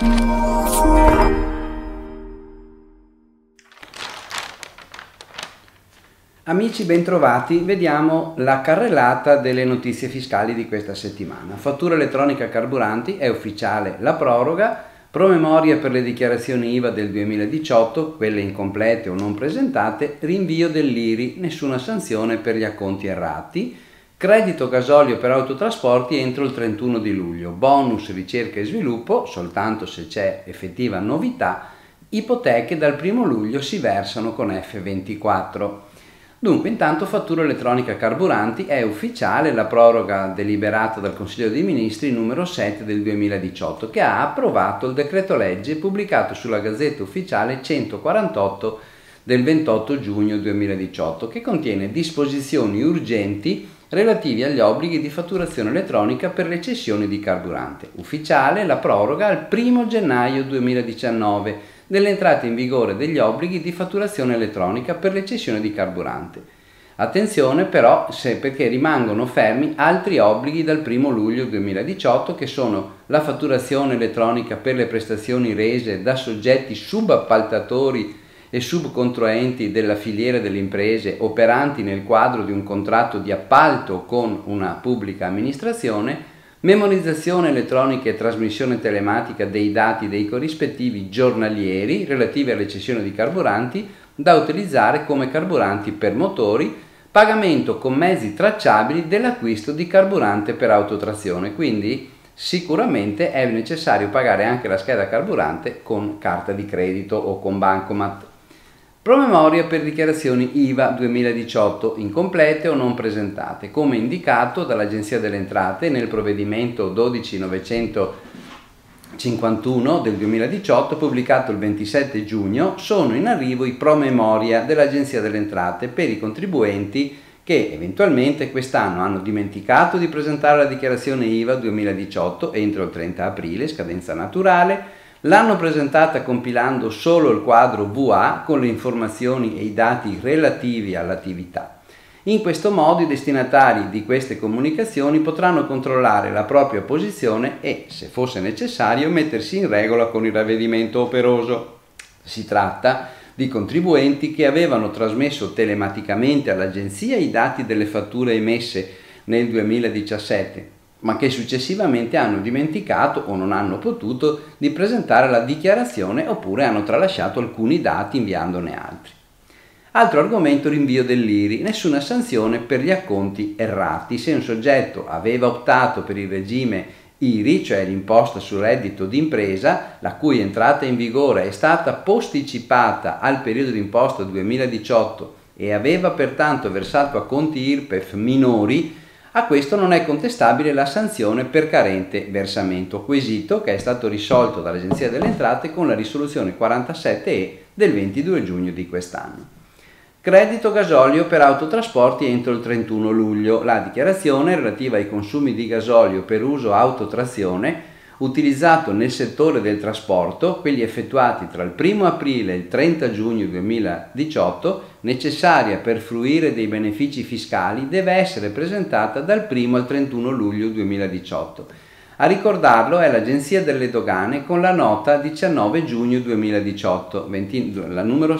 Amici bentrovati, vediamo la carrellata delle notizie fiscali di questa settimana. Fattura elettronica carburanti, è ufficiale la proroga, promemoria per le dichiarazioni IVA del 2018, quelle incomplete o non presentate, rinvio dell'IRI, nessuna sanzione per gli acconti errati, credito gasolio per autotrasporti entro il 31 di luglio, bonus ricerca e sviluppo, soltanto se c'è effettiva novità, ipoteche dal 1 luglio si versano con F24. Dunque, intanto fattura elettronica carburanti, è ufficiale la proroga deliberata dal Consiglio dei Ministri numero 7 del 2018 che ha approvato il decreto legge pubblicato sulla Gazzetta Ufficiale 148 del 28 giugno 2018 che contiene disposizioni urgenti relativi agli obblighi di fatturazione elettronica per le cessioni di carburante. Ufficiale la proroga al 1 gennaio 2019 dell'entrata in vigore degli obblighi di fatturazione elettronica per le cessioni di carburante. Attenzione però perché rimangono fermi altri obblighi dal 1 luglio 2018 che sono la fatturazione elettronica per le prestazioni rese da soggetti subappaltatori e subcontraenti della filiera delle imprese operanti nel quadro di un contratto di appalto con una pubblica amministrazione, memorizzazione elettronica e trasmissione telematica dei dati dei corrispettivi giornalieri relativi alle cessioni di carburanti da utilizzare come carburanti per motori, pagamento con mezzi tracciabili dell'acquisto di carburante per autotrazione, quindi sicuramente è necessario pagare anche la scheda carburante con carta di credito o con bancomat. Promemoria per dichiarazioni IVA 2018 incomplete o non presentate, come indicato dall'Agenzia delle Entrate nel provvedimento 12951 del 2018 pubblicato il 27 giugno, sono in arrivo i promemoria dell'Agenzia delle Entrate per i contribuenti che eventualmente quest'anno hanno dimenticato di presentare la dichiarazione IVA 2018 entro il 30 aprile, scadenza naturale, l'hanno presentata compilando solo il quadro VA con le informazioni e i dati relativi all'attività. In questo modo i destinatari di queste comunicazioni potranno controllare la propria posizione e, se fosse necessario, mettersi in regola con il ravvedimento operoso. Si tratta di contribuenti che avevano trasmesso telematicamente all'agenzia i dati delle fatture emesse nel 2017, ma che successivamente hanno dimenticato o non hanno potuto di presentare la dichiarazione oppure hanno tralasciato alcuni dati inviandone altri. Altro argomento: rinvio dell'IRI, nessuna sanzione per gli acconti errati. Se un soggetto aveva optato per il regime IRI, cioè l'imposta sul reddito d'impresa, la cui entrata in vigore è stata posticipata al periodo d'imposta 2018 e aveva pertanto versato acconti IRPEF minori, a questo non è contestabile la sanzione per carente versamento, quesito che è stato risolto dall'Agenzia delle Entrate con la risoluzione 47E del 22 giugno di quest'anno. Credito gasolio per autotrasporti entro il 31 luglio. La dichiarazione relativa ai consumi di gasolio per uso autotrazione utilizzato nel settore del trasporto, quelli effettuati tra il 1 aprile e il 30 giugno 2018, necessaria per fruire dei benefici fiscali, deve essere presentata dal 1 al 31 luglio 2018. A ricordarlo è l'Agenzia delle Dogane con la nota 19 giugno 2018, la numero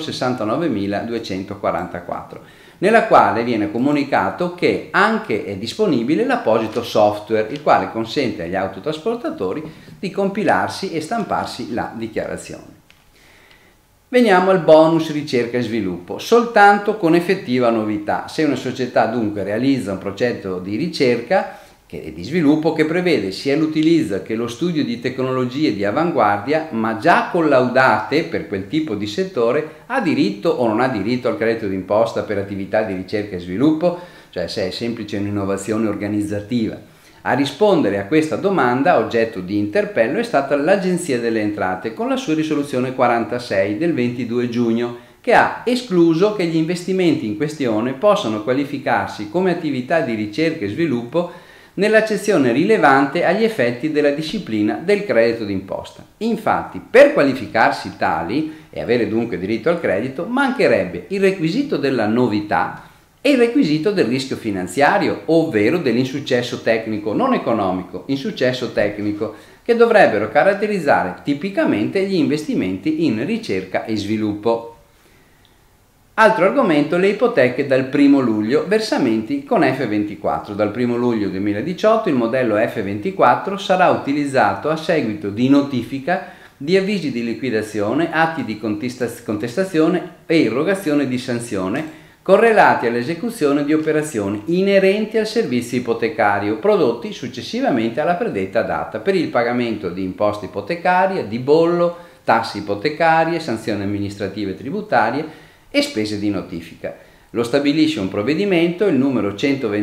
69244, nella quale viene comunicato che anche è disponibile l'apposito software, il quale consente agli autotrasportatori di compilarsi e stamparsi la dichiarazione. Veniamo al bonus ricerca e sviluppo, soltanto con effettiva novità. Se una società dunque realizza un progetto di ricerca e di sviluppo che prevede sia l'utilizzo che lo studio di tecnologie di avanguardia, ma già collaudate per quel tipo di settore, ha diritto o non ha diritto al credito d'imposta per attività di ricerca e sviluppo, cioè se è semplice un'innovazione organizzativa. A rispondere a questa domanda, oggetto di interpello, è stata l'Agenzia delle Entrate con la sua risoluzione 46 del 22 giugno, che ha escluso che gli investimenti in questione possano qualificarsi come attività di ricerca e sviluppo nell'accezione rilevante agli effetti della disciplina del credito d'imposta. Infatti, per qualificarsi tali e avere dunque diritto al credito, mancherebbe il requisito della novità e il requisito del rischio finanziario, ovvero dell'insuccesso tecnico, non economico, insuccesso tecnico, che dovrebbero caratterizzare tipicamente gli investimenti in ricerca e sviluppo. Altro argomento, le ipoteche dal 1 luglio, versamenti con F24. Dal 1 luglio 2018 il modello F24 sarà utilizzato a seguito di notifica di avvisi di liquidazione, atti di contestazione e irrogazione di sanzione correlati all'esecuzione di operazioni inerenti al servizio ipotecario prodotti successivamente alla predetta data per il pagamento di imposte ipotecarie, di bollo, tasse ipotecarie, sanzioni amministrative e tributarie e spese di notifica. Lo stabilisce un provvedimento, il numero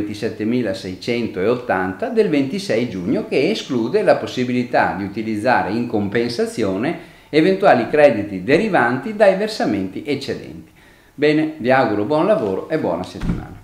127.680 del 26 giugno, che esclude la possibilità di utilizzare in compensazione eventuali crediti derivanti dai versamenti eccedenti. Bene, vi auguro buon lavoro e buona settimana.